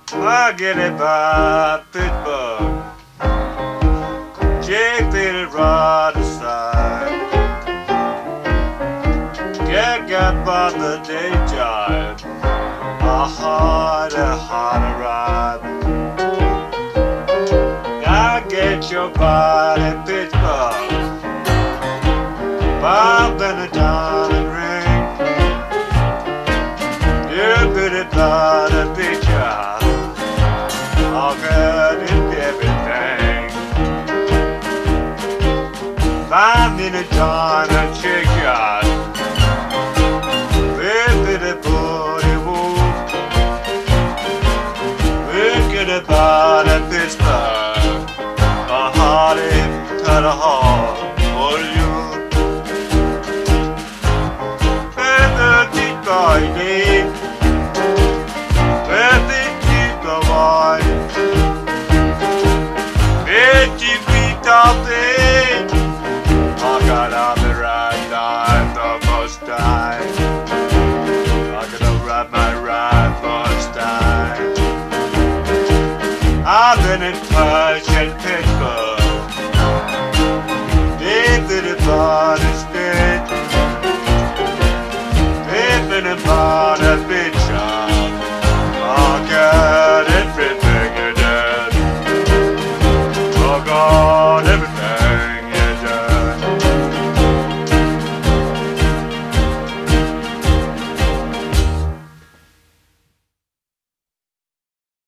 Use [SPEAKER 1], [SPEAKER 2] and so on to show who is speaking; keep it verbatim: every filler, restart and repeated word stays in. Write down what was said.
[SPEAKER 1] I get it by Pittsburgh. Jake did it right aside. Get got by the day job. A harder, harder ride. I get your body Pittsburgh. Bob and a diamond ring. You put it by the picture. All good in everything. Five minute diamond chick shot. With the booty woo. Look at the body Pittsburgh. A hearty to the heart for you. I need where did you go on? Did you beat up it? I got on the right time the first time. I gotta ride my ride first time. I've been in touch in Pittsburgh.